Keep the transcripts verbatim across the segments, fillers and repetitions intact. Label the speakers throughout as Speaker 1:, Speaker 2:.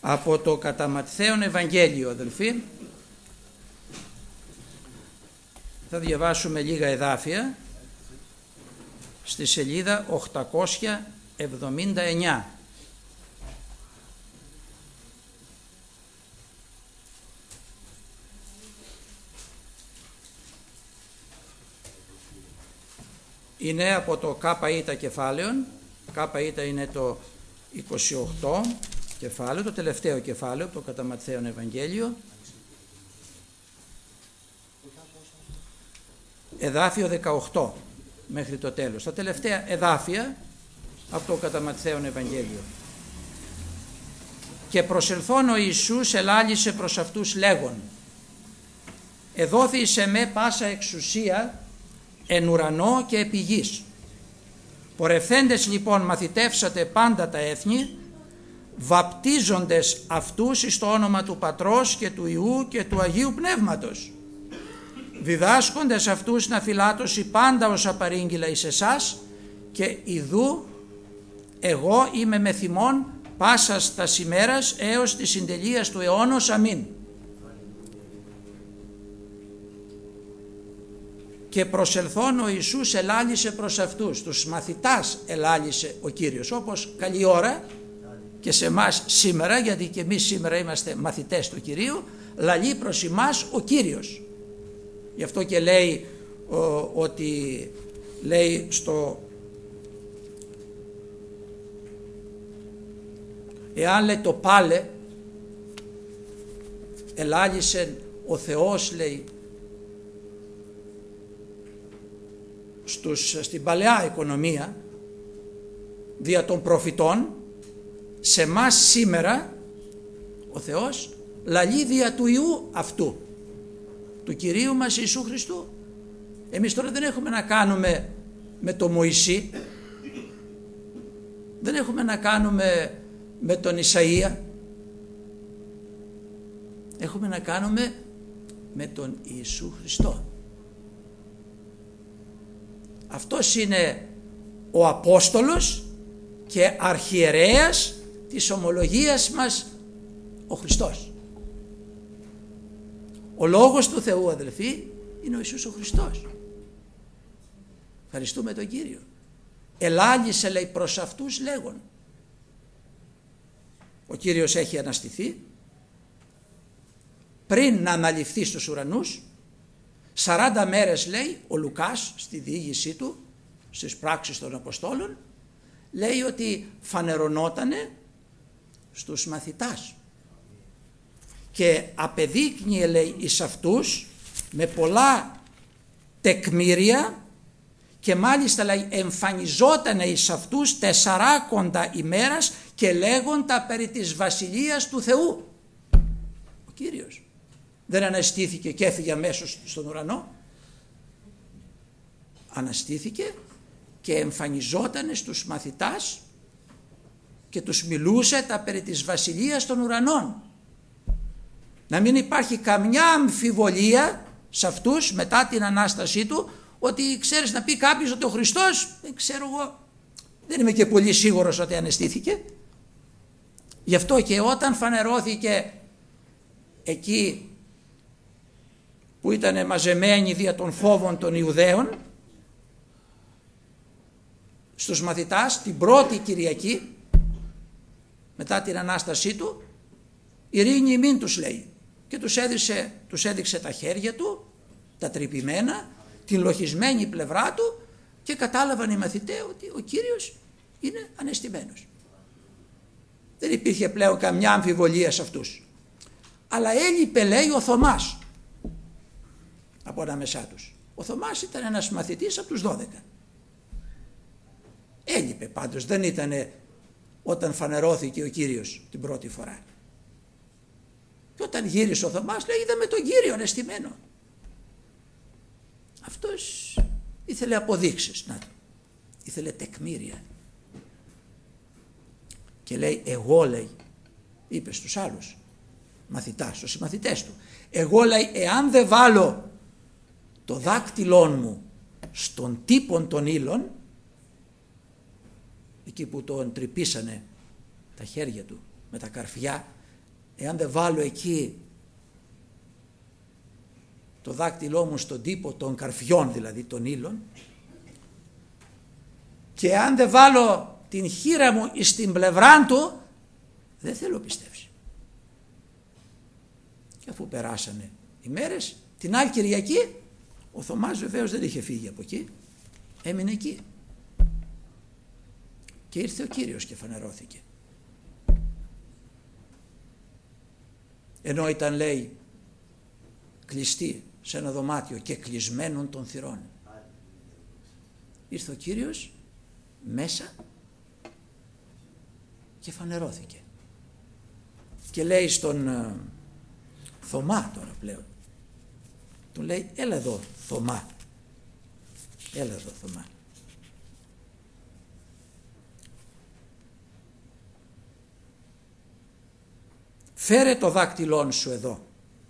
Speaker 1: Από το κατά Ματθαίον Ευαγγέλιο, αδελφοί, θα διαβάσουμε λίγα εδάφια στη σελίδα οκτακόσια εβδομήντα εννιά. Είναι από το ΚΙ κεφάλαιον. ΚΙ είναι το είκοσι οκτώ κεφάλαιο, το τελευταίο κεφάλαιο, το κατά Ματθαίον Ευαγγέλιο. Εδάφιο δεκαοκτώ μέχρι το τέλος. Τα τελευταία εδάφια από το κατά Ματθαίον Ευαγγέλιο. Και προσελθών ο Ιησούς ελάλησε προς αυτούς λέγον: εδόθη σε με πάσα εξουσία εν ουρανό και επί γης. Πορευθέντες λοιπόν μαθητεύσατε πάντα τα έθνη, βαπτίζοντες αυτούς εις το όνομα του Πατρός και του Υιού και του Αγίου Πνεύματος, διδάσκοντες αυτούς να φυλάτωσι πάντα όσα παρήγγειλα εις εσάς, και ιδού εγώ είμαι με θυμών πάσας τας ημέρας έως της συντελείας του αιώνος. Αμήν. Και προσελθών ο Ιησούς ελάλησε προς αυτούς, τους μαθητάς ελάλησε ο Κύριος, όπως καλή ώρα και σε εμάς σήμερα, γιατί και εμείς σήμερα είμαστε μαθητές του Κυρίου, λαλεί προς εμάς ο Κύριος. Γι' αυτό και λέει ο, ότι λέει στο εάν λέει το πάλε ελάλησε ο Θεός, λέει, στους, στην παλαιά οικονομία δια των προφητών, σε μας σήμερα ο Θεός λαλεί δια του Υιού αυτού, του Κυρίου μας Ιησού Χριστού. Εμείς τώρα δεν έχουμε να κάνουμε με το Μωυσή, δεν έχουμε να κάνουμε με τον Ισαΐα, έχουμε να κάνουμε με τον Ιησού Χριστό. Αυτός είναι ο Απόστολος και αρχιερέας της ομολογίας μας, ο Χριστός. Ο Λόγος του Θεού, αδελφοί, είναι ο Ιησούς ο Χριστός. Ευχαριστούμε τον Κύριο. Ελάλησε, λέει, προς αυτούς λέγον. Ο Κύριος έχει αναστηθεί. Πριν να αναληφθεί στους ουρανούς, σαράντα μέρες, λέει ο Λουκάς στη διήγησή του στις πράξεις των Αποστόλων, λέει ότι φανερωνότανε στους μαθητάς και απεδείκνυε, λέει, εις αυτούς με πολλά τεκμήρια, και μάλιστα, λέει, εμφανιζότανε εις αυτούς τεσσαράκοντα ημέρας και λέγοντα περί της βασιλείας του Θεού. Ο Κύριος δεν αναστήθηκε και έφυγε αμέσως στον ουρανό. Αναστήθηκε και εμφανιζότανε στους μαθητάς και τους μιλούσε τα περί της βασιλείας των ουρανών. Να μην υπάρχει καμιά αμφιβολία σε αυτούς μετά την Ανάστασή του, ότι ξέρεις να πει κάποιος ότι ο Χριστός, δεν ξέρω εγώ, δεν είμαι και πολύ σίγουρος ότι αναστήθηκε. Γι' αυτό και όταν φανερώθηκε εκεί που ήταν μαζεμένοι δια των φόβων των Ιουδαίων στους μαθητάς την πρώτη Κυριακή μετά την Ανάστασή του, ειρήνη ημίν τους λέει, και τους έδειξε, τους έδειξε τα χέρια του, τα τρυπημένα, την λοχισμένη πλευρά του, και κατάλαβαν οι μαθητές ότι ο Κύριος είναι ανεστημένος. Δεν υπήρχε πλέον καμιά αμφιβολία σε αυτούς. Αλλά έλειπε, λέει, ο Θωμάς από ανάμεσά τους. Ο Θωμάς ήταν ένας μαθητής από τους δώδεκα. Έλειπε πάντως, δεν ήταν όταν φανερώθηκε ο Κύριος την πρώτη φορά. Και όταν γύρισε ο Θωμάς, λέει, είδαμε τον Κύριο ανεστημένο. Αυτός ήθελε αποδείξεις, να, ήθελε τεκμήρια. Και λέει, εγώ, λέει, είπε στους άλλους μαθητάς, στους συμμαθητές του, εγώ, λέει, εάν δεν βάλω το δάκτυλόν μου στον τύπον των ύλων, εκεί που τον τρυπήσανε τα χέρια του με τα καρφιά, εάν δεν βάλω εκεί το δάκτυλό μου στον τύπο των καρφιών, δηλαδή των ύλων, και αν δεν βάλω την χείρα μου στην πλευρά του, δεν θέλω πιστέψει. Και αφού περάσανε οι μέρες, την άλλη Κυριακή ο Θωμάς βεβαίως δεν είχε φύγει από εκεί, έμεινε εκεί. Και ήρθε ο Κύριος και φανερώθηκε. Ενώ ήταν, λέει, κλειστή σε ένα δωμάτιο και κλεισμένων των θυρών, ήρθε ο Κύριος μέσα και φανερώθηκε. Και λέει στον uh, Θωμά τώρα πλέον, του λέει, έλα εδώ Θωμά, έλα εδώ Θωμά. Φέρε το δάκτυλόν σου εδώ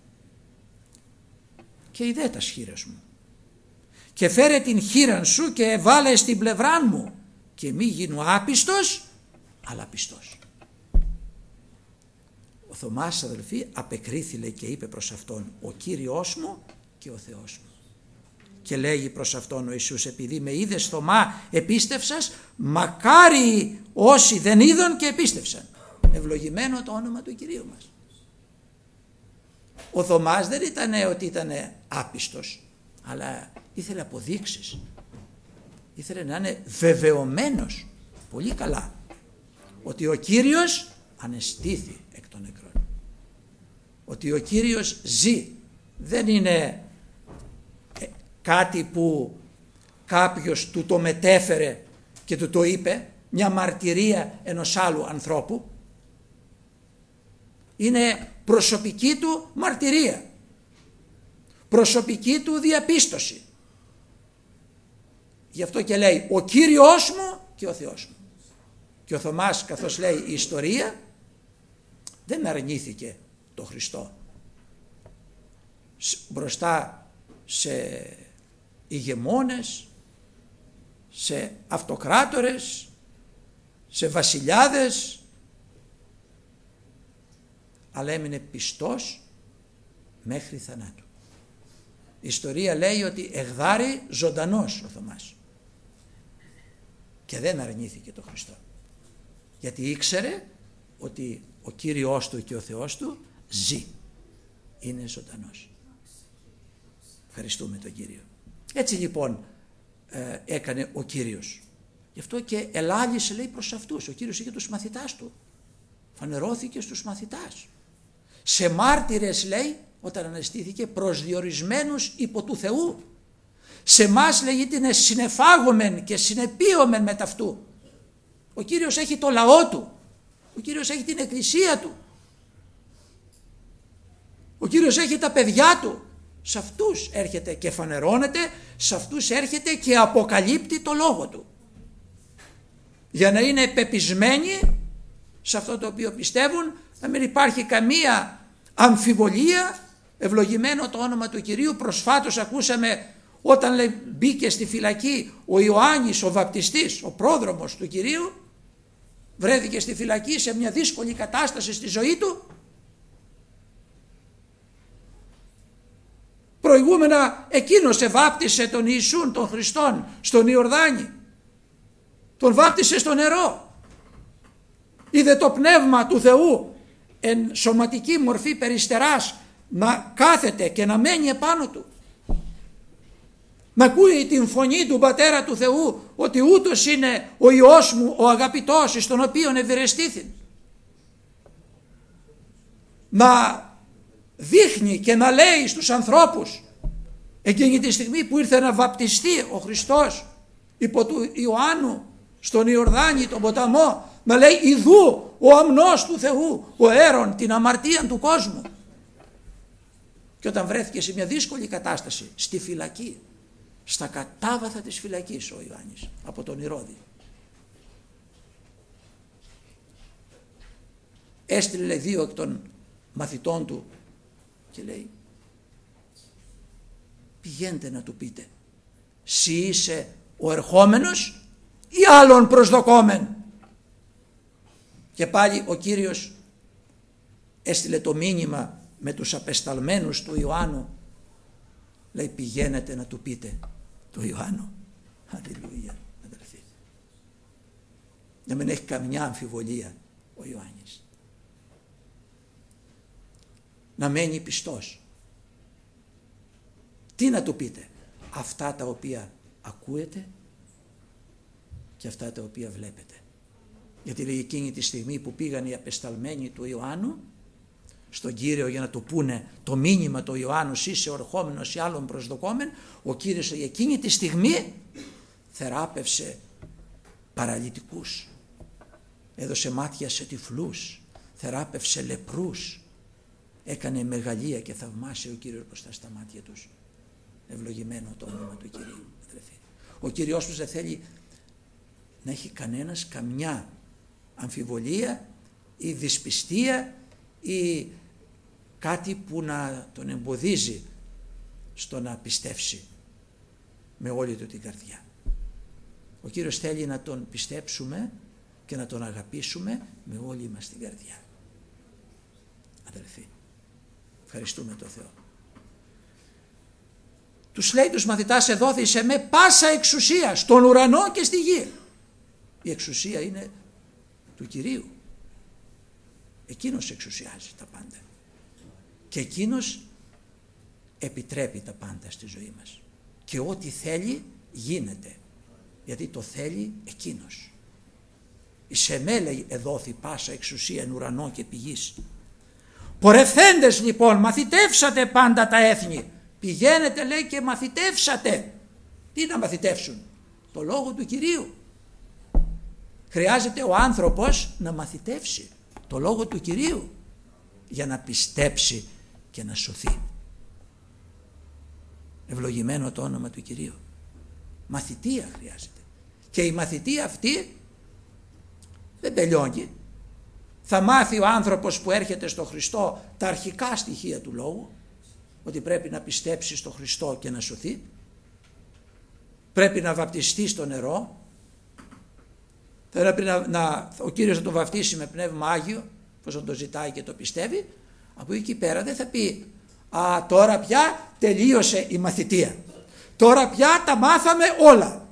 Speaker 1: και ειδέ τα σχήρες μου και φέρε την χείραν σου και βάλε στην πλευρά μου και μη γίνω άπιστος αλλά πιστός. Ο Θωμάς, αδελφοί, απεκρίθη, λέει, και είπε προς αυτόν, ο Κύριος μου και ο Θεός μου. Και λέγει προς αυτόν ο Ιησούς, επειδή με είδες Θωμά επίστευσας, μακάρι όσοι δεν είδαν και επίστευσαν. Ευλογημένο το όνομα του Κυρίου μας. Ο Θωμάς δεν ήταν ότι ήταν άπιστος, αλλά ήθελε αποδείξεις. Ήθελε να είναι βεβαιωμένος πολύ καλά ότι ο Κύριος ανεστήθη εκ των νεκρών. Ότι ο Κύριος ζει. Δεν είναι κάτι που κάποιος του το μετέφερε και του το είπε, μια μαρτυρία ενός άλλου ανθρώπου. Είναι προσωπική του μαρτυρία, προσωπική του διαπίστωση. Γι' αυτό και λέει ο Κύριος μου και ο Θεός μου. Και ο Θωμάς, καθώς λέει η ιστορία, δεν αρνήθηκε το Χριστό μπροστά σε ηγεμόνες, σε αυτοκράτορες, σε βασιλιάδες, αλλά έμεινε πιστός μέχρι θανάτου. Η ιστορία λέει ότι εγδάρει ζωντανός ο Θωμάς και δεν αρνήθηκε το Χριστό, γιατί ήξερε ότι ο Κύριος του και ο Θεός του ζει, είναι ζωντανός. Ευχαριστούμε τον Κύριο. Έτσι λοιπόν ε, έκανε ο Κύριος. Γι' αυτό και ελάλησε, λέει, προς αυτούς. Ο Κύριος είχε τους μαθητάς του. Φανερώθηκε στους μαθητάς. Σε μάρτυρες, λέει, όταν αναστήθηκε, προσδιορισμένους υπό του Θεού. Σε εμάς, λέει, είναι συνεφάγομεν και συνεπίομεν με ταυτού. Ο Κύριος έχει το λαό του. Ο Κύριος έχει την εκκλησία του. Ο Κύριος έχει τα παιδιά του. Σε αυτούς έρχεται και φανερώνεται, σε αυτούς έρχεται και αποκαλύπτει το λόγο του. Για να είναι πεπισμένοι σε αυτό το οποίο πιστεύουν, να μην υπάρχει καμία αμφιβολία. Ευλογημένο το όνομα του Κυρίου. Προσφάτως ακούσαμε όταν, λέει, μπήκε στη φυλακή ο Ιωάννης ο βαπτιστής, ο πρόδρομος του Κυρίου, βρέθηκε στη φυλακή σε μια δύσκολη κατάσταση στη ζωή του. Προηγούμενα εκείνος εβάπτισε τον Ιησούν, τον Χριστόν, στον Ιορδάνη. Τον βάπτισε στο νερό. Είδε το πνεύμα του Θεού εν σωματική μορφή περιστεράς να κάθεται και να μένει επάνω του. Να ακούει την φωνή του Πατέρα του Θεού ότι ούτως είναι ο Υιός μου, ο αγαπητός, στον οποίον ευηρεστήθην. Να δείχνει και να λέει στους ανθρώπους εκείνη τη στιγμή που ήρθε να βαπτιστεί ο Χριστός υπό του Ιωάννου στον Ιορδάνη τον ποταμό, να λέει ιδού ο αμνός του Θεού, ο αίρον την αμαρτία του κόσμου. Και όταν βρέθηκε σε μια δύσκολη κατάσταση στη φυλακή, στα κατάβαθα της φυλακής ο Ιωάννης από τον Ηρώδη, έστειλε δύο εκ των μαθητών του και λέει πηγαίνετε να του πείτε σύ είσαι ο ερχόμενος ή άλλον προσδοκόμεν. Και πάλι ο Κύριος έστειλε το μήνυμα με τους απεσταλμένους του Ιωάννου, λέει πηγαίνετε να του πείτε του Ιωάννου. Αλληλούια, αδελφοί. Να μην έχει καμιά αμφιβολία ο Ιωάννης. Να μένει πιστός. Τι να του πείτε? Αυτά τα οποία ακούετε και αυτά τα οποία βλέπετε. Γιατί λέει εκείνη τη στιγμή που πήγαν οι απεσταλμένοι του Ιωάννου στον Κύριο για να του πούνε το μήνυμα του Ιωάννου, είσαι ορχόμενος ή άλλον προσδοκόμενο, ο Κύριος εκείνη τη στιγμή θεράπευσε παραλυτικούς, έδωσε μάτια σε τυφλούς, θεράπευσε λεπρούς, έκανε μεγαλεία και θαυμάσια ο Κύριος μπροστά στα μάτια τους. Ευλογημένο το όνομα του Κυρίου. Ο Κύριος τους δεν θέλει να έχει κανένας καμιά αμφιβολία ή δυσπιστία ή κάτι που να τον εμποδίζει στο να πιστέψει με όλη του την καρδιά. Ο Κύριος θέλει να τον πιστέψουμε και να τον αγαπήσουμε με όλη μας την καρδιά. Αδελφοί, ευχαριστούμε τον Θεό. Τους λέει τους μαθητάς, εδόθησε με πάσα εξουσία στον ουρανό και στη γη. Η εξουσία είναι του Κυρίου. Εκείνος εξουσιάζει τα πάντα. Και εκείνος επιτρέπει τα πάντα στη ζωή μας. Και ό,τι θέλει γίνεται. Γιατί το θέλει εκείνος. Σε με λέει εδόθη πάσα εξουσία εν ουρανό και πηγής. Πορευθέντες λοιπόν μαθητεύσατε πάντα τα έθνη. Πηγαίνετε λέει και μαθητεύσατε. Τι να μαθητεύσουν? Το λόγο του Κυρίου. Χρειάζεται ο άνθρωπος να μαθητεύσει το λόγο του Κυρίου για να πιστέψει και να σωθεί. Ευλογημένο το όνομα του Κυρίου. Μαθητεία χρειάζεται. Και η μαθητεία αυτή δεν τελειώνει. Θα μάθει ο άνθρωπος που έρχεται στο Χριστό τα αρχικά στοιχεία του λόγου, ότι πρέπει να πιστέψει στο Χριστό και να σωθεί. Πρέπει να βαπτιστεί στο νερό. Πρέπει να, να, ο Κύριος να τον βαφτίσει με Πνεύμα Άγιο, όπως το ζητάει και το πιστεύει. Από εκεί πέρα δεν θα πει «Α, τώρα πια τελείωσε η μαθητεία. Τώρα πια τα μάθαμε όλα».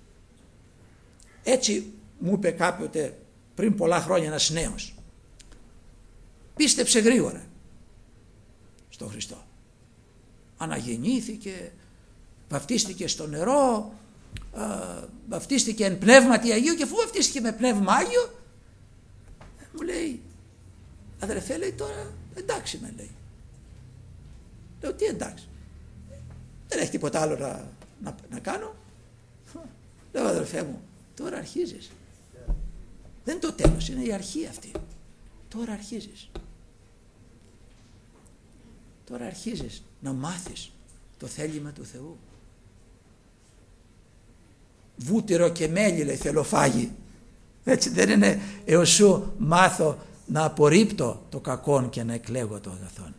Speaker 1: Έτσι μου είπε κάποτε πριν πολλά χρόνια ένας νέος. Πίστεψε γρήγορα στον Χριστό. Αναγεννήθηκε, βαφτίστηκε στο νερό, α, βαφτίστηκε εν πνεύματι Αγίου, και αφού βαφτίστηκε με Πνεύμα Άγιο, μου λέει, αδερφέ, λέει, τώρα εντάξει με λέει. Λέω, τι εντάξει? Δεν έχει τίποτα άλλο να, να, να κάνω. Λέω, αδερφέ μου, τώρα αρχίζεις. Δεν είναι το τέλος, είναι η αρχή αυτή. Τώρα αρχίζεις. Τώρα αρχίζεις να μάθεις το θέλημα του Θεού. Βούτυρο και μέλι λέει θέλω φάγει. Έτσι δεν είναι έως σου μάθω να απορρίπτω το κακόν και να εκλέγω το αγαθόν.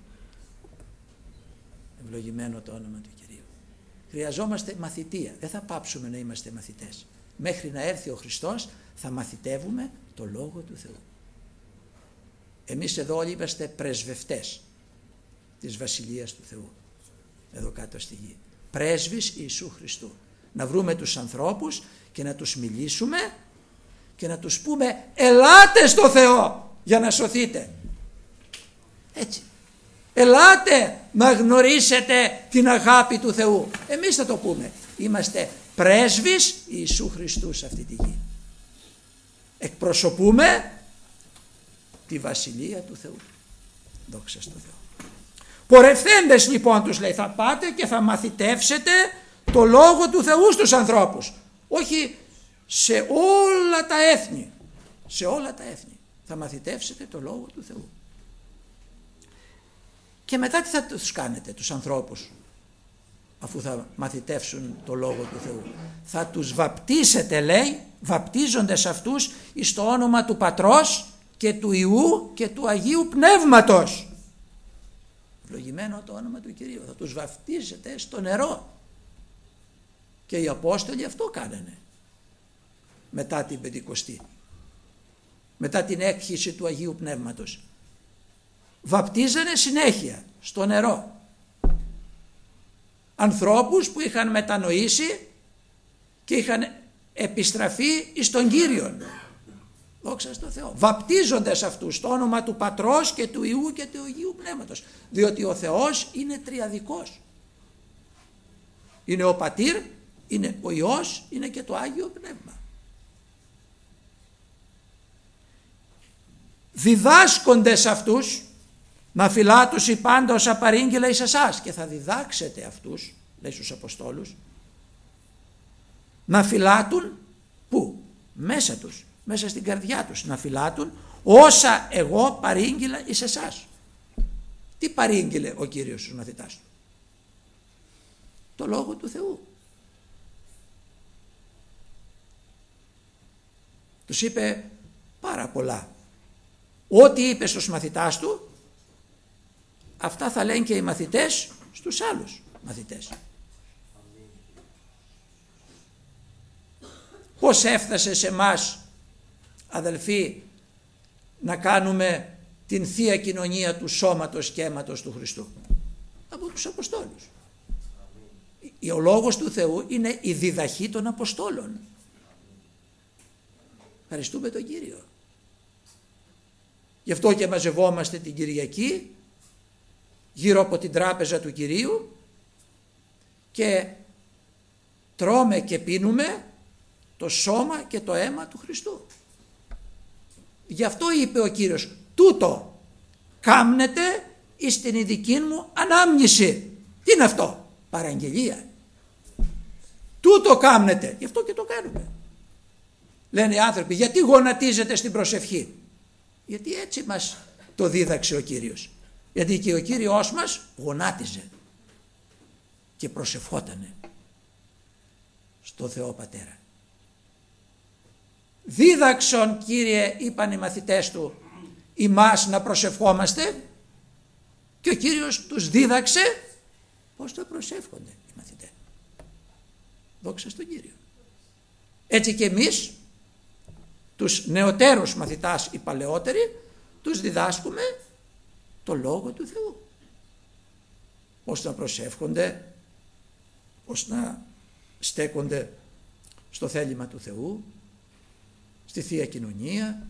Speaker 1: Ευλογημένο το όνομα του Κυρίου. Χρειαζόμαστε μαθητεία. Δεν θα πάψουμε να είμαστε μαθητές. Μέχρι να έρθει ο Χριστός θα μαθητεύουμε το Λόγο του Θεού. Εμείς εδώ όλοι είμαστε πρεσβευτές της Βασιλείας του Θεού. Εδώ κάτω στη γη. Πρέσβης Ιησού Χριστού. Να βρούμε τους ανθρώπους και να τους μιλήσουμε και να τους πούμε ελάτε στο Θεό για να σωθείτε. Έτσι. Ελάτε να γνωρίσετε την αγάπη του Θεού. Εμείς θα το πούμε. Είμαστε πρέσβης Ιησού Χριστού σε αυτή τη γη. Εκπροσωπούμε τη Βασιλεία του Θεού. Δόξα στο Θεό. Πορευθέντες λοιπόν τους λέει θα πάτε και θα μαθητεύσετε το Λόγο του Θεού στους ανθρώπους. Όχι σε όλα τα έθνη. Σε όλα τα έθνη. Θα μαθητεύσετε το Λόγο του Θεού. Και μετά τι θα τους κάνετε τους ανθρώπους αφού θα μαθητεύσουν το Λόγο του Θεού? Θα τους βαπτίσετε λέει, βαπτίζοντες αυτούς εις το όνομα του Πατρός και του Υιού και του Αγίου Πνεύματος. Ευλογημένο το όνομα του Κυρίου. Θα τους βαπτίζετε στο νερό. Και οι Απόστολοι αυτό κάνανε μετά την Πεντηκοστή, μετά την έκχυση του Αγίου Πνεύματος. βαπτίζανε συνέχεια στο νερό ανθρώπους που είχαν μετανοήσει και είχαν επιστραφεί εις τον Κύριον. Δόξα τω Θεώ. Βαπτίζονται σε αυτούς στο όνομα του Πατρός και του Υιού και του Αγίου Πνεύματος, διότι ο Θεός είναι τριαδικός. Είναι ο Πατήρ, είναι ο Υιός, είναι και το Άγιο Πνεύμα. Διδάσκονται σε αυτούς, μα φυλάτους η πάντα όσα παρήγγειλα εις εσάς, και θα διδάξετε αυτούς, λέει στους Αποστόλους, να φυλάτουν πού? Μέσα τους, μέσα στην καρδιά τους, να φυλάτουν όσα εγώ παρήγγειλα εις εσάς. Τι παρήγγειλε ο Κύριος στους μαθητάς του? Το Λόγο του Θεού. Τους είπε πάρα πολλά. Ό,τι είπε στους μαθητάς του, αυτά θα λένε και οι μαθητές στους άλλους μαθητές. Πώς έφτασε σε μας, αδελφοί, να κάνουμε την Θεία Κοινωνία του σώματος και αίματος του Χριστού? Από τους Αποστόλους. Ο Λόγος του Θεού είναι η διδαχή των Αποστόλων. Ευχαριστούμε τον Κύριο. Γι' αυτό και μαζευόμαστε την Κυριακή γύρω από την τράπεζα του Κυρίου και τρώμε και πίνουμε το σώμα και το αίμα του Χριστού. Γι' αυτό είπε ο Κύριος, τούτο κάμνετε εις την ειδική μου ανάμνηση. Τι είναι αυτό? Παραγγελία. Τούτο κάμνετε. Γι' αυτό και το κάνουμε. Λένε οι άνθρωποι, γιατί γονατίζετε στην προσευχή? Γιατί έτσι μας το δίδαξε ο Κύριος. Γιατί και ο Κύριος μας γονάτιζε και προσευχότανε στο Θεό Πατέρα. Δίδαξον, Κύριε, είπαν οι μαθητές του, ημάς να προσευχόμαστε, και ο Κύριος τους δίδαξε πώς θα προσεύχονται οι μαθητές. Δόξα στον Κύριο. Έτσι και εμείς τους νεωτέρους μαθητάς, οι παλαιότεροι, τους διδάσκουμε το Λόγο του Θεού. Πώς να προσεύχονται, πώς να στέκονται στο θέλημα του Θεού, στη Θεία Κοινωνία,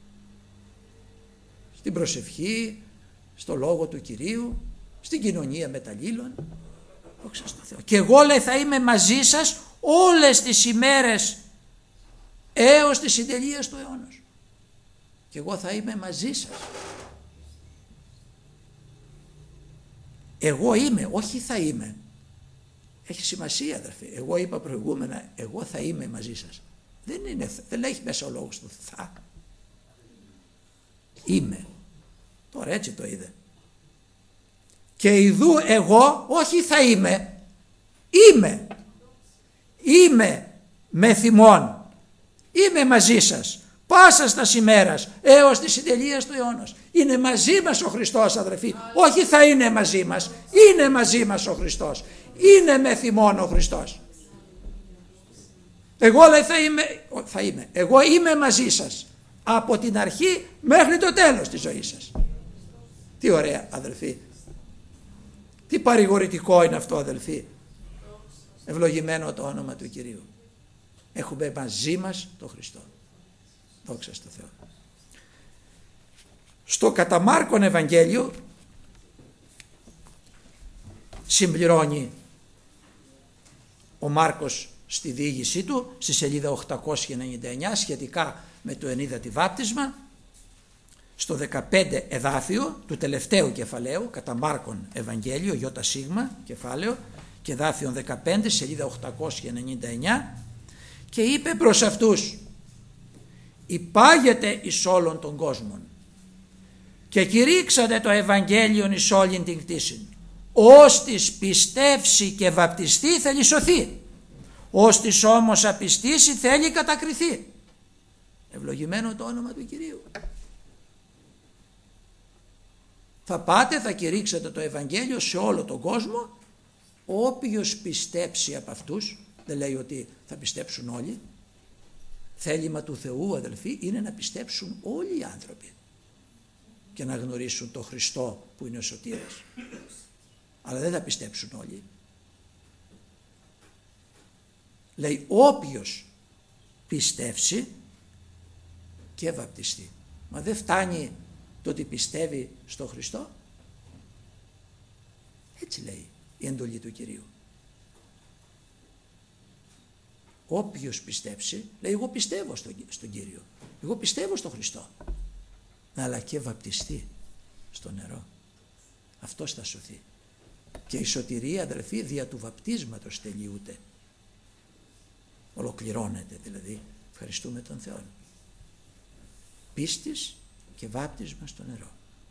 Speaker 1: στην προσευχή, στο Λόγο του Κυρίου, στην κοινωνία μεταλλήλων. Δόξα στον Θεό. Και εγώ, λέει, θα είμαι μαζί σας όλες τις ημέρες έως τη συντελείας του αιώνος. Και εγώ θα είμαι μαζί σας. Εγώ είμαι, όχι θα είμαι. Έχει σημασία, αδερφοί. Εγώ είπα προηγούμενα, εγώ θα είμαι μαζί σας. Δεν είναι, δεν έχει μέσα ο λόγος του θα. Είμαι. Τώρα έτσι το είδε. Και ιδού εγώ, όχι θα είμαι, είμαι. Είμαι με θυμών. Είμαι μαζί σας πάσα στα ημέρας έως τη συντελείας του αιώνος. Είναι μαζί μας ο Χριστός, αδερφοί. Όχι θα είναι μαζί μας, είναι μαζί μας ο Χριστός. Είναι με θυμόν ο Χριστός. Εγώ, λέει, θα είμαι, θα είμαι. Εγώ είμαι μαζί σας από την αρχή μέχρι το τέλος της ζωής σας. Τι ωραία, αδελφοί. Τι παρηγορητικό είναι αυτό, αδελφοί. Ευλογημένο το όνομα του Κυρίου. Έχουμε μαζί μας τον Χριστό. Δόξα στο Θεό. Στο κατά Μάρκον Ευαγγέλιο συμπληρώνει ο Μάρκος στη διήγησή του στη σελίδα οκτακόσια ενενήντα εννιά σχετικά με το ενίδατη βάπτισμα, στο δεκαπέντε εδάφιο του τελευταίου κεφαλαίου, κατά Μάρκον Ευαγγέλιο, γιώτα σίγμα κεφάλαιο και εδάφιο δεκαπέντε, σελίδα οκτακόσια ενενήντα εννιά, και είπε προς αυτούς, υπάγεται εις όλων των κόσμων και κηρύξατε το Ευαγγέλιον εις όλην την κτήσιν. Ώστις πιστεύσει και βαπτιστεί θέλει σωθεί, ώστις όμως απιστήσει θέλει κατακριθεί. Ευλογημένο το όνομα του Κυρίου. Θα πάτε, θα κηρύξετε το Ευαγγέλιο σε όλο τον κόσμο. Όποιος πιστέψει από αυτούς, δεν λέει ότι θα πιστέψουν όλοι. Θέλημα του Θεού, αδελφοί, είναι να πιστέψουν όλοι οι άνθρωποι. και να γνωρίσουν τον Χριστό που είναι ο σωτήρας. Αλλά δεν θα πιστέψουν όλοι. Λέει όποιος πιστεύσει και βαπτιστεί. Μα δεν φτάνει το ότι πιστεύει στο Χριστό. Έτσι λέει η εντολή του Κυρίου. Όποιος πιστέψει, λέει εγώ πιστεύω στον, στον Κύριο, εγώ πιστεύω στον Χριστό, αλλά και βαπτιστεί στο νερό, αυτός θα σωθεί. Και η σωτηρία, αδελφοί, δια του βαπτίσματος τελειούται, ολοκληρώνεται δηλαδή. Ευχαριστούμε τον Θεό. Πίστης και βάπτισμα στο νερό.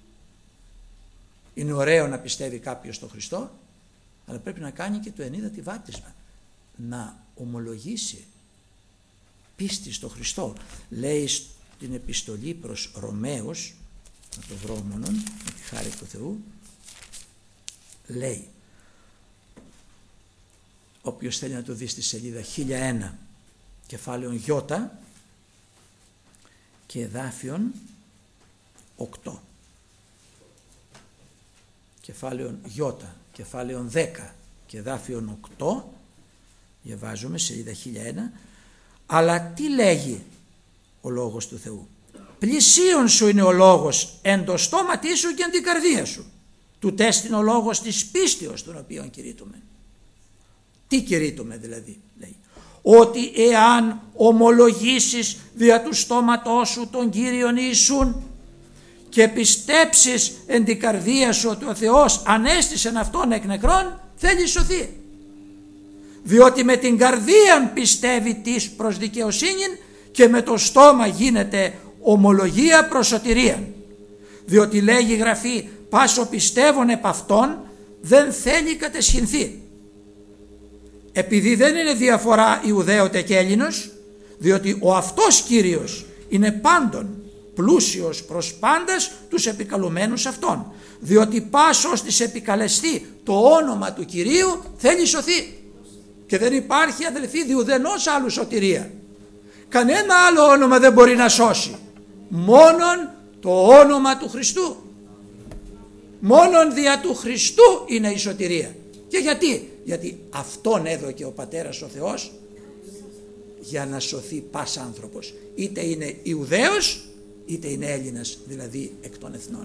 Speaker 1: Είναι ωραίο να πιστεύει κάποιος στον Χριστό, αλλά πρέπει να κάνει και το ενίδατη βάπτισμα, να ομολογήσει πίστη στο Χριστό. Λέει στην επιστολή προς Ρωμαίους, να το βρω μόνον με τη χάρη του Θεού, λέει, όποιος θέλει να το δει στη σελίδα χίλια ένα, κεφάλαιον Ι και εδάφιον οκτώ, κεφάλαιον Ι, κεφάλαιον δέκα και εδάφιον οκτώ, διαβάζουμε σελίδα χίλια ένα. Αλλά τι λέγει ο λόγος του Θεού? Πλησίον σου είναι ο λόγος εν το στόματί σου και εν την καρδία σου. Του τέστην ο λόγος της πίστεως τον οποίον κηρύττουμε. Τι κηρύττουμε δηλαδή? Λέει ότι εάν ομολογήσεις δια του στόματός σου τον Κύριον Ιησούν και πιστέψεις εν την καρδία σου ότι ο Θεός ανέστησεν αυτόν εκ νεκρών, θέλει σωθεί. Διότι με την καρδίαν πιστεύει της προς δικαιοσύνην και με το στόμα γίνεται ομολογία προς σωτηρίαν. Διότι λέγει η Γραφή, πάσο πιστεύων επ' αυτόν δεν θέλει κατεσχυνθεί. Επειδή δεν είναι διαφορά Ιουδαίωτε και Έλληνος, διότι ο αυτός Κύριος είναι πάντων πλούσιος προς πάντας τους επικαλουμένους αυτών. Διότι πάσος της επικαλεστεί το όνομα του Κυρίου θέλει σωθεί. Και δεν υπάρχει, αδελφοί, διουδενός άλλου σωτηρία. Κανένα άλλο όνομα δεν μπορεί να σώσει. Μόνον το όνομα του Χριστού. Μόνον δια του Χριστού είναι η σωτηρία. Και γιατί? Γιατί αυτόν έδωκε ο Πατέρας ο Θεός για να σωθεί πας άνθρωπος. Είτε είναι Ιουδαίος είτε είναι Έλληνας, δηλαδή εκ των εθνών.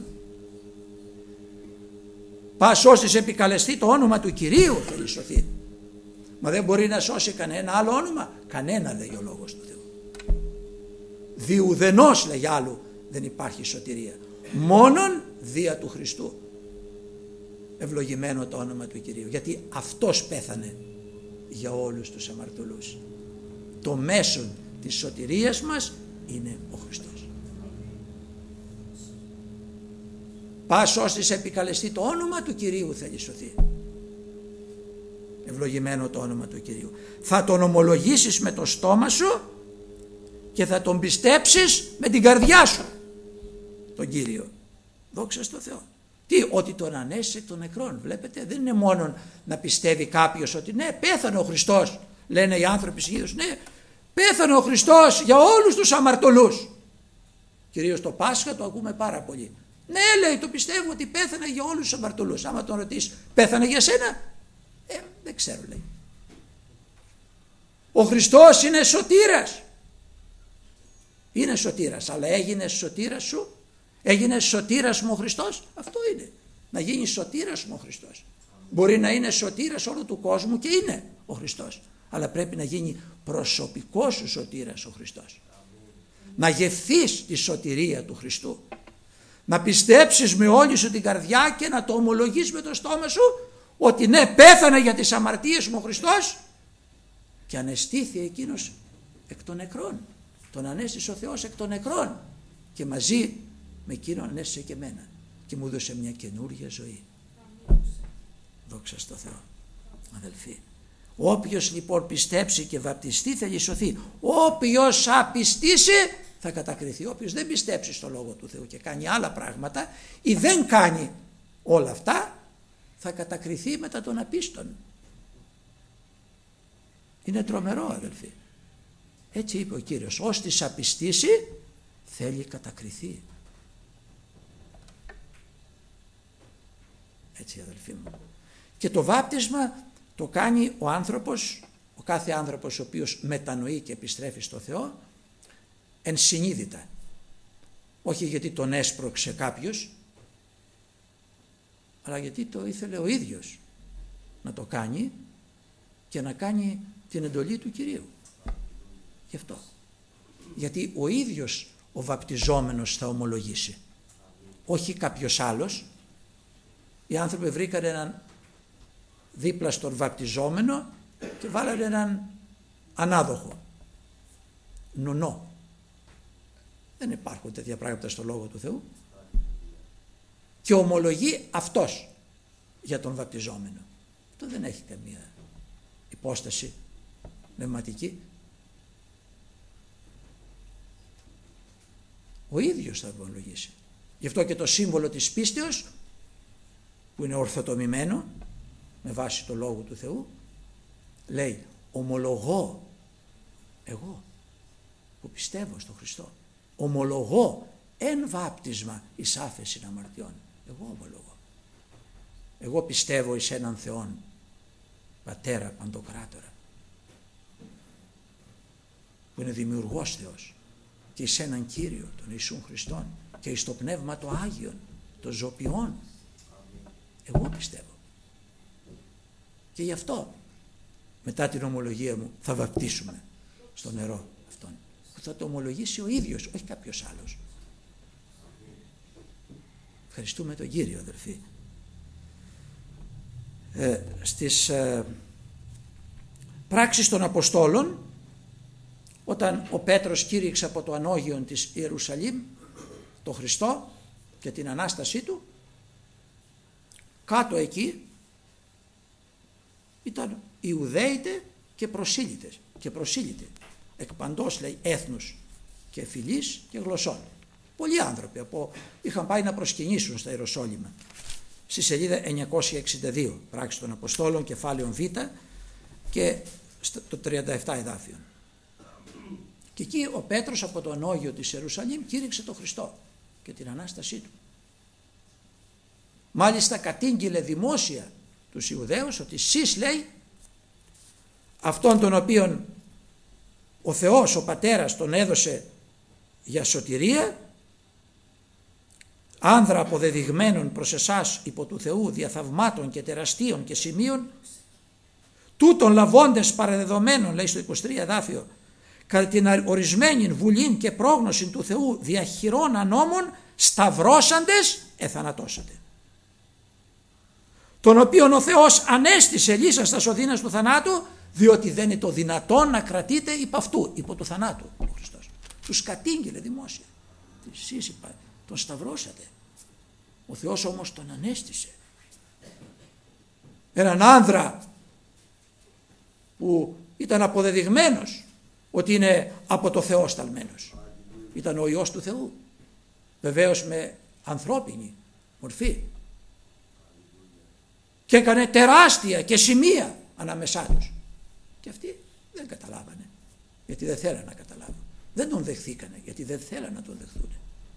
Speaker 1: Πας όσης επικαλεστεί το όνομα του Κυρίου θέλει σωθεί. Μα δεν μπορεί να σώσει κανένα άλλο όνομα. Κανένα, λέει ο λόγος του Θεού. Διουδενός, λέει άλλου, δεν υπάρχει σωτηρία. Μόνον δια του Χριστού. Ευλογημένο το όνομα του Κυρίου. Γιατί αυτός πέθανε για όλους τους αμαρτωλούς. Το μέσον της σωτηρίας μας είναι ο Χριστός. Πας όσης επικαλεστεί το όνομα του Κυρίου θέλει σωθεί. Ευλογημένο το όνομα του Κυρίου. Θα τον ομολογήσεις με το στόμα σου και θα τον πιστέψεις με την καρδιά σου τον Κύριο. Δόξα στο Θεό. Τι? Ότι τον ανέστησε των νεκρών. Βλέπετε, δεν είναι μόνο να πιστεύει κάποιος ότι ναι, πέθανε ο Χριστός. Λένε οι άνθρωποι συνήθως, ναι, πέθανε ο Χριστός για όλους τους αμαρτωλούς. Κυρίως το Πάσχα το ακούμε πάρα πολύ. Ναι, λέει, το πιστεύω ότι πέθανε για όλους τους αμαρτωλούς. Άμα τον ρωτήσει, πέθανε για σένα? Ε, δεν ξέρω, λέει. Ο Χριστός είναι σωτήρας. Είναι σωτήρας, αλλά έγινε σωτήρας σου? Έγινε σωτήρας μου ο Χριστός? Αυτό είναι. Να γίνει σωτήρας μου ο Χριστός. Μπορεί να είναι σωτήρας όλου του κόσμου και είναι ο Χριστός. Αλλά πρέπει να γίνει προσωπικός σου σωτήρας ο Χριστός. Να γευθείς τη σωτηρία του Χριστού. Να πιστέψεις με όλη σου την καρδιά και να το ομολογείς με το στόμα σου ότι ναι, πέθανε για τις αμαρτίες μου ο Χριστός και ανεστήθη εκείνος εκ των νεκρών. Τον ανέστησε ο Θεός εκ των νεκρών και μαζί με εκείνον ανέστησε και εμένα και μου έδωσε μια καινούργια ζωή. Δόξα στο Θεό, αδελφοί. Όποιος λοιπόν πιστέψει και βαπτιστεί θέλει σωθεί. Όποιος απιστήσει θα κατακριθεί. Όποιος δεν πιστέψει στο Λόγο του Θεού και κάνει άλλα πράγματα ή δεν κάνει όλα αυτά, θα κατακριθεί μετά των απίστων. Είναι τρομερό, αδελφοί. Έτσι είπε ο Κύριος, ως της απιστήσει θέλει κατακριθεί. Έτσι αδελφοί μου. Και το βάπτισμα το κάνει ο άνθρωπος, ο κάθε άνθρωπος ο οποίος μετανοεί και επιστρέφει στο Θεό, ενσυνείδητα. Όχι γιατί τον έσπρωξε κάποιος, αλλά γιατί το ήθελε ο ίδιος να το κάνει και να κάνει την εντολή του Κυρίου. Γι' αυτό. Γιατί ο ίδιος ο βαπτιζόμενος θα ομολογήσει. Όχι κάποιος άλλος. Οι άνθρωποι βρήκαν έναν δίπλα στον βαπτιζόμενο και βάλανε έναν ανάδοχο. Νονό. Δεν υπάρχουν τέτοια πράγματα στο Λόγο του Θεού. Και ομολογεί αυτός για τον βαπτιζόμενο. Αυτό δεν έχει καμία υπόσταση πνευματική. Ο ίδιος θα ομολογήσει. Γι' αυτό και το σύμβολο της πίστεως, που είναι ορθοτομημένο με βάση το Λόγο του Θεού, λέει ομολογώ εγώ που πιστεύω στον Χριστό, ομολογώ εν βάπτισμα εις άφεσιν αμαρτιών. Εγώ ομολογώ. Εγώ πιστεύω εις έναν Θεόν, Πατέρα Παντοκράτορα, που είναι δημιουργός Θεός, και εις έναν Κύριο, τον Ιησούν Χριστόν, και εις το Πνεύμα το Άγιον, το ζωπιόν. Εγώ πιστεύω. Και γι' αυτό μετά την ομολογία μου θα βαπτίσουμε στο νερό αυτόν, που θα το ομολογήσει ο ίδιος, όχι κάποιος άλλος. Ευχαριστούμε τον Κύριο, αδελφοί. Ε, στις ε, πράξεις των Αποστόλων, όταν ο Πέτρος κήρυξε από το ανώγιον της Ιερουσαλήμ το Χριστό και την Ανάστασή του, κάτω εκεί ήταν Ιουδαίητε και προσήλυτες και προσήλυτοι εκ παντός, λέει, έθνους και φυλής και γλωσσών. Πολλοί άνθρωποι από, είχαν πάει να προσκυνήσουν στα Ιεροσόλυμα. Στη σελίδα εννιακόσια εξήντα δύο, πράξεις των Αποστόλων, κεφάλαιο Β και το τριάντα επτά εδάφιο. Και εκεί ο Πέτρος από το ανώγιο της Ιερουσαλήμ κήρυξε τον Χριστό και την Ανάστασή του. Μάλιστα κατήγγειλε δημόσια τους Ιουδαίους ότι εσείς, λέει, αυτόν τον οποίον ο Θεός, ο Πατέρας, τον έδωσε για σωτηρία, άνδρα αποδεδειγμένων προς εσάς υπό του Θεού διαθαυμάτων και τεραστίων και σημείων, τούτων λαβώντες παραδεδομένων, λέει στο είκοσι τρία εδάφιο, κατά την ορισμένη βουλήν και πρόγνωση του Θεού διαχειρών ανώμων, σταυρώσαντες εθανατώσατε. Τον οποίον ο Θεός ανέστησε λύσας στα σωδίνας του θανάτου, διότι δεν είναι το δυνατόν να κρατείτε υπ' αυτού, υπό του θανάτου ο Χριστός. Τους κατήγγειλε δημόσια. Εσείς είπα, τον σταυρώσατε. Ο Θεός όμως τον ανέστησε. Έναν άνδρα που ήταν αποδεδειγμένος ότι είναι από το Θεό σταλμένος. Ήταν ο Υιός του Θεού. Βεβαίως με ανθρώπινη μορφή. Και έκανε τεράστια και σημεία ανάμεσά τους. Και αυτοί δεν καταλάβανε, γιατί δεν θέλανε να καταλάβουν. Δεν τον δεχθήκανε, γιατί δεν θέλανε να τον δεχθούν.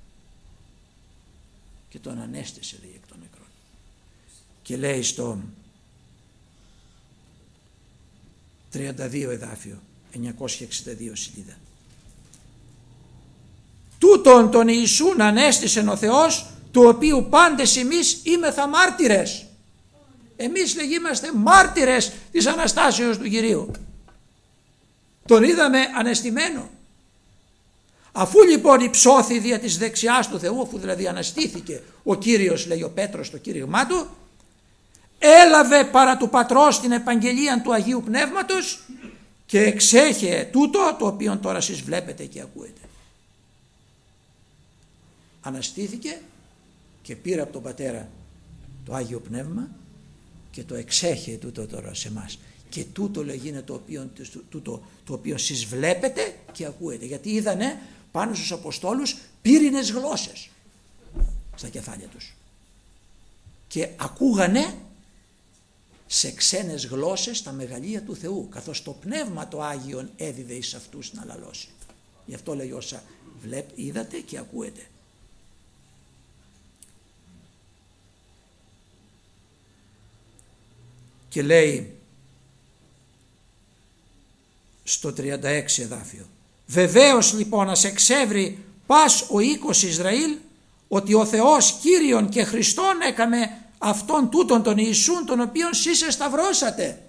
Speaker 1: Και τον ανέστησε, λέει, εκ των νεκρών. Και λέει στο τριάντα δύο εδάφιο, εννιακόσια εξήντα δύο σελίδα, τούτον τον Ιησούν ανέστησεν ο Θεός, του οποίου πάντες εμείς είμεθα μάρτυρες. Εμείς, λέγει, είμαστε μάρτυρες της Αναστάσεως του Κυρίου. Τον είδαμε ανεστημένο. Αφού λοιπόν υψώθη δια της δεξιάς του Θεού, αφού δηλαδή αναστήθηκε ο Κύριος, λέει ο Πέτρος στο κήρυγμά του, έλαβε παρά του Πατρός την επαγγελία του Αγίου Πνεύματος και εξέχε τούτο το οποίο τώρα εσείς βλέπετε και ακούετε. Αναστήθηκε και πήρε από τον Πατέρα το Άγιο Πνεύμα και το εξέχε τούτο τώρα σε εμάς. Και τούτο, λέγει, είναι το οποίο, τούτο, το οποίο εσείς βλέπετε και ακούετε. Γιατί είδανε πάνω στους Αποστόλους πύρινες γλώσσες στα κεφάλια τους. Και ακούγανε σε ξένες γλώσσες τα μεγαλεία του Θεού, καθώς το Πνεύμα το Άγιον έδιδε εις αυτούς να λαλώσει. Γι' αυτό λέει όσα βλέπ, είδατε και ακούετε. Και λέει στο τριάντα έξι εδάφιο, βεβαίως λοιπόν να σε εξεύρει πας ο οίκος Ισραήλ ότι ο Θεός Κύριον και Χριστόν έκαμε αυτόν τούτον τον Ιησούν τον οποίον σεις εσταυρώσατε.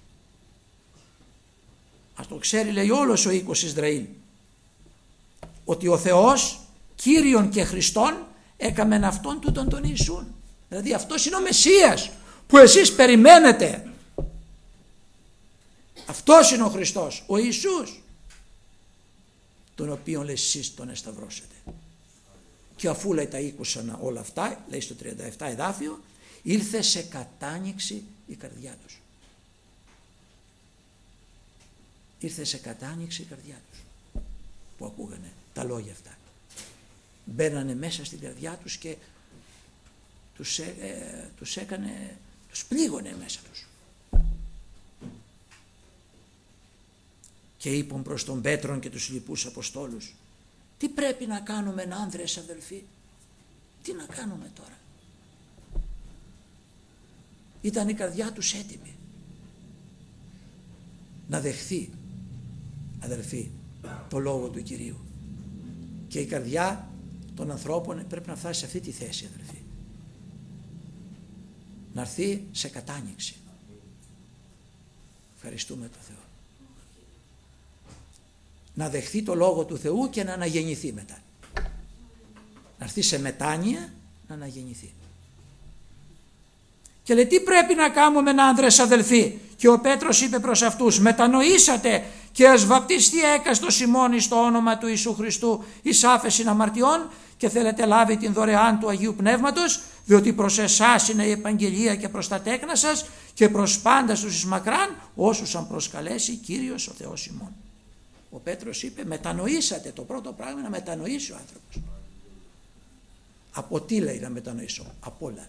Speaker 1: Ας το ξέρει, λέει, όλος ο οίκος Ισραήλ, ότι ο Θεός Κύριον και Χριστόν έκαμεν αυτόν τούτον τον Ιησούν. Δηλαδή αυτός είναι ο Μεσσίας που εσείς περιμένετε. Αυτός είναι ο Χριστός, ο Ιησούς, τον οποίον, λέει, εσείς τον εσταυρώσετε. Και αφού, λέει, τα ήκουσαν όλα αυτά, λέει στο τριάντα επτά εδάφιο, ήλθε σε κατάνοιξη η καρδιά τους. Ήρθε σε κατάνοιξη η καρδιά τους που ακούγανε τα λόγια αυτά. Μπαίνανε μέσα στην καρδιά τους και τους, ε, ε, τους έκανε, τους πλήγωνε μέσα τους. Και είπαν προς τον Πέτρον και τους λοιπούς Αποστόλους, τι πρέπει να κάνουμε άνδρες αδελφοί, τι να κάνουμε τώρα. Ήταν η καρδιά τους έτοιμη να δεχθεί, αδελφοί, το λόγο του Κυρίου. Και η καρδιά των ανθρώπων πρέπει να φτάσει σε αυτή τη θέση, αδελφοί. Να έρθει σε κατάνοιξη. Ευχαριστούμε τον Θεό. Να δεχθεί το λόγο του Θεού και να αναγεννηθεί μετά. Να έρθει σε μετάνοια, να αναγεννηθεί. Και λέει, τι πρέπει να κάνουμε άνδρες αδελφοί. Και ο Πέτρος είπε προς αυτούς, μετανοήσατε και ας βαπτιστεί έκαστος ημών εις το όνομα του Ιησού Χριστού εις άφεσιν αμαρτιών και θέλετε λάβει την δωρεάν του Αγίου Πνεύματος, διότι προς εσάς είναι η επαγγελία και προς τα τέκνα σας και προς πάντας τους εις μακράν όσους αν προσκαλέσει Κύριος ο Θεός ημών. Ο Πέτρος είπε, μετανοήσατε. Το πρώτο πράγμα είναι να μετανοήσει ο άνθρωπος. Από τι, λέει, να μετανοήσω? Από όλα.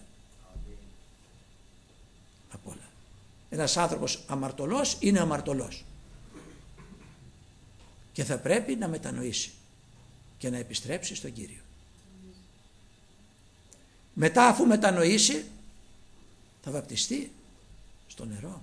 Speaker 1: Από όλα. Ένας άνθρωπος αμαρτωλός είναι αμαρτωλός και θα πρέπει να μετανοήσει και να επιστρέψει στον Κύριο. Μετά, αφού μετανοήσει, θα βαπτιστεί στο νερό.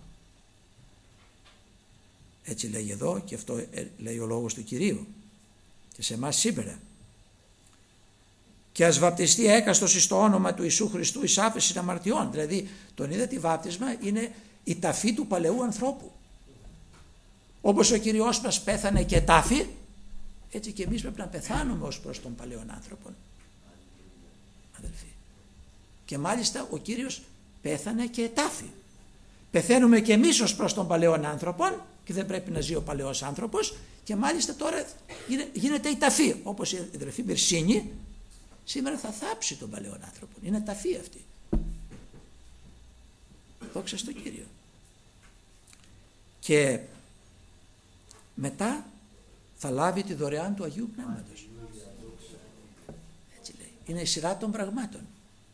Speaker 1: Έτσι λέει εδώ, και αυτό λέει ο λόγος του Κυρίου και σε εμάς σήμερα. Και ας βαπτιστεί έκαστος εις το όνομα του Ιησού Χριστού εις άφεσιν αμαρτιών. Δηλαδή τον είδατε, βάπτισμα είναι η ταφή του παλαιού ανθρώπου. Όπως ο Κύριος μας πέθανε και τάφη, έτσι και εμείς πρέπει να πεθάνουμε ως προς τον παλαιόν άνθρωπο, αδελφοί. Και μάλιστα ο Κύριος πέθανε και τάφη. Πεθαίνουμε και εμείς ως προς τον παλαιόν άνθρωπο και δεν πρέπει να ζει ο παλαιός άνθρωπος, και μάλιστα τώρα γίνεται η ταφή, όπως η αδελφή Μυρσίνη σήμερα θα θάψει τον παλαιόν άνθρωπο. Είναι ταφή αυτή. Δόξα στον Κύριο. Και μετά θα λάβει τη δωρεάν του Αγίου Πνεύματος. Έτσι λέει. Είναι η σειρά των πραγμάτων.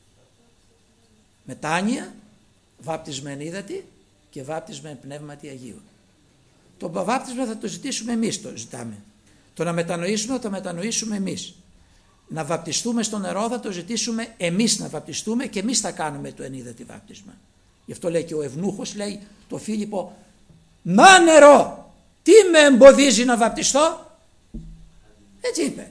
Speaker 1: Μετάνοια, βάπτισμα εν ύδατι και βάπτισμα εν πνεύματι Αγίου. Το βάπτισμα θα το ζητήσουμε εμείς, το ζητάμε. Το να μετανοήσουμε θα το μετανοήσουμε εμείς. Να βαπτιστούμε στο νερό θα το ζητήσουμε εμείς να βαπτιστούμε και εμείς θα κάνουμε το εν ύδατι βάπτισμα. Γι' αυτό λέει και ο Ευνούχος, λέει το Φίλιππο, μα νερό, τι με εμποδίζει να βαπτιστώ? Έτσι είπε.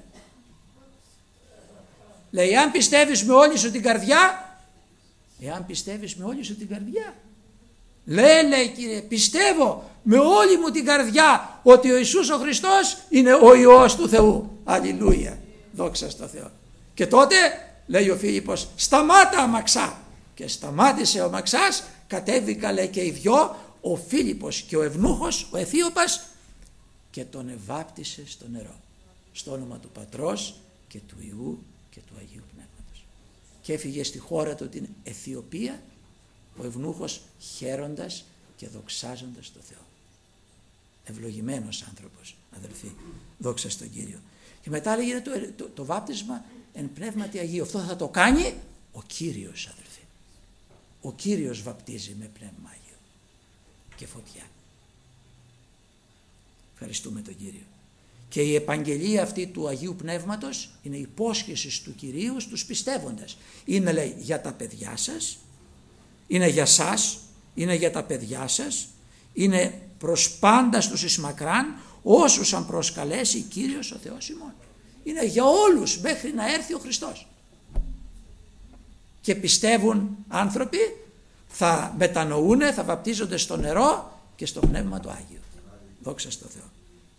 Speaker 1: Λέει, αν πιστεύεις με όλη σου την καρδιά, εάν πιστεύεις με όλη σου την καρδιά, λέει, λέει Κύριε, πιστεύω με όλη μου την καρδιά ότι ο Ιησούς ο Χριστός είναι ο Υιός του Θεού. Αλληλούια, δόξα στο Θεό. Και τότε λέει ο Φίλιππος, σταμάτα αμαξά. Και σταμάτησε ο αμαξάς, κατέβηκα, λέει, και οι δυο, ο Φίλιππος και ο Ευνούχος, ο Αιθίωπας, και τον ευάπτισε στο νερό, στο όνομα του Πατρός και του Υιού και του Αγίου Πνεύματος. Και έφυγε στη χώρα του την Αιθιοπία ο Ευνούχος χαίροντας και δοξάζοντας το Θεό. Ευλογημένος άνθρωπος, αδελφοί, δόξα στον Κύριο. Και μετά λέγεται το, το, το βάπτισμα εν πνεύματι Αγίου. Αυτό θα το κάνει ο Κύριος, αδελφοί. Ο Κύριος βαπτίζει με πνεύμα Άγιο και φωτιά. Ευχαριστούμε τον Κύριο. Και η επαγγελία αυτή του Αγίου Πνεύματος είναι υπόσχεση του Κυρίου στους πιστεύοντες. Είναι, λέει, για τα παιδιά σας, είναι για σας είναι για τα παιδιά σας, είναι προς πάντα στους εις μακράν, όσους αν προσκαλέσει Κύριος ο Θεός ημών. Είναι για όλους μέχρι να έρθει ο Χριστός. Και πιστεύουν άνθρωποι, θα μετανοούν, θα βαπτίζονται στο νερό και στο Πνεύμα το Άγιο. Δόξα στο Θεό.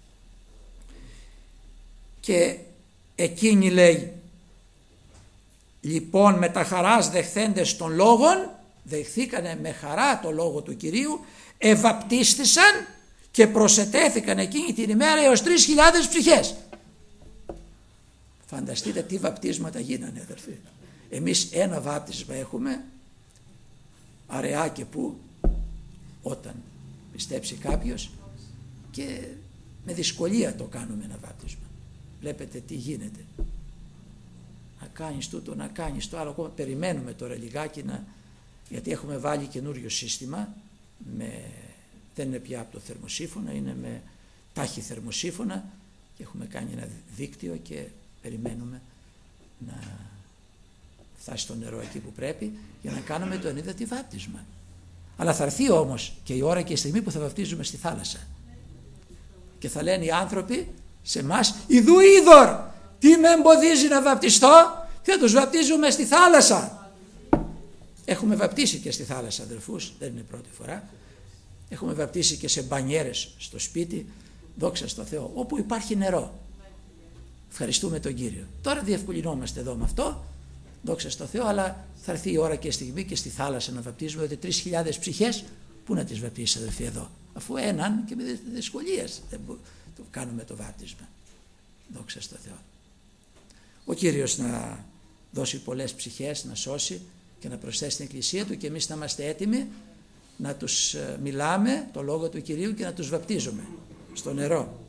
Speaker 1: Και εκείνοι λέει, λοιπόν με τα χαράς δεχθέντες των λόγων, δεχθήκανε με χαρά το λόγο του Κυρίου, ευαπτίστησαν και προσετέθηκαν εκείνη την ημέρα έως τρεις χιλιάδες ψυχές. Φανταστείτε τι βαπτίσματα γίνανε, αδερφοί. Εμείς ένα βάπτισμα έχουμε, αραιά και που, όταν πιστέψει κάποιος, και με δυσκολία το κάνουμε ένα βάπτισμα. Βλέπετε τι γίνεται. Να κάνεις τούτο, να κάνεις το άλλο. Ακόμα περιμένουμε τώρα λιγάκι, να, γιατί έχουμε βάλει καινούριο σύστημα, με, δεν είναι πια από το θερμοσύφωνα, είναι με τάχη θερμοσύφωνα, και έχουμε κάνει ένα δίκτυο και περιμένουμε να φτάσει στο νερό εκεί που πρέπει για να κάνουμε το ενίδατη βάπτισμα. Αλλά θα έρθει όμως και η ώρα και η στιγμή που θα βαπτίζουμε στη θάλασσα. Και θα λένε οι άνθρωποι σε εμάς, ιδού είδωρ, τι με εμποδίζει να βαπτιστώ, και θα τους βαπτίζουμε στη θάλασσα. Έχουμε βαπτίσει και στη θάλασσα, αδερφούς, δεν είναι πρώτη φορά. Έχουμε βαπτίσει και σε μπανιέρες στο σπίτι, δόξα στο Θεό, όπου υπάρχει νερό. Ευχαριστούμε τον Κύριο. Τώρα διευκολυνόμαστε εδώ με αυτό, δόξα στο Θεό, αλλά θα έρθει η ώρα και η στιγμή και στη θάλασσα να βαπτίζουμε, ότι τρεις χιλιάδες ψυχές, πού να τις βαπτίσεις, αδερφοί, εδώ, αφού έναν και με δυσκολίες δεν το κάνουμε το βάπτισμα. Δόξα στο Θεό. Ο Κύριος να δώσει πολλές ψυχές, να σώσει και να προσθέσει στην Εκκλησία Του, και εμείς να είμαστε έτοιμοι να τους μιλάμε το Λόγο του Κυρίου και να τους βαπτίζουμε στο νερό.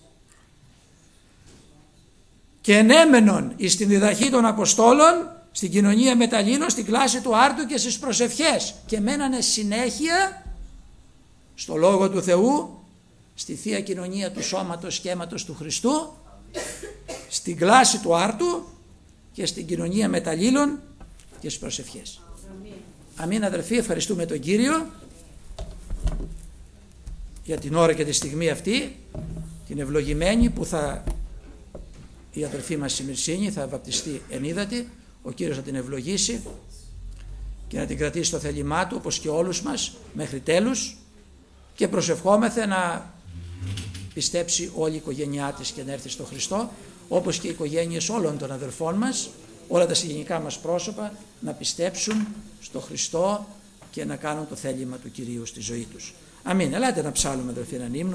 Speaker 1: Και ενέμενον εις την διδαχή των Αποστόλων, στην κοινωνία μεταλλήλων, στην κλάση του άρτου και στις προσευχές, και μένανε συνέχεια στο Λόγο του Θεού, στη Θεία Κοινωνία του Σώματος και Αίματος του Χριστού, στην κλάση του άρτου και στην κοινωνία μεταλλήλων και στις προσευχές. Αμήν, Αμήν αδελφοί, ευχαριστούμε τον Κύριο για την ώρα και τη στιγμή αυτή, την ευλογημένη, που θα η αδελφή μας η Μυρσίνη θα βαπτιστεί ενίδατη. Ο Κύριος θα την ευλογήσει και να την κρατήσει στο θέλημά Του, όπως και όλους μας μέχρι τέλους, και προσευχόμεθε να πιστέψει όλη η οικογένειά της και να έρθει στο Χριστό, όπως και οι οικογένειες όλων των αδελφών μας, όλα τα συγγενικά μας πρόσωπα, να πιστέψουν στο Χριστό και να κάνουν το θέλημα του Κυρίου στη ζωή τους. Αμήν. Ελάτε να ψάλουμε, αδελφοί, έναν ύμνο.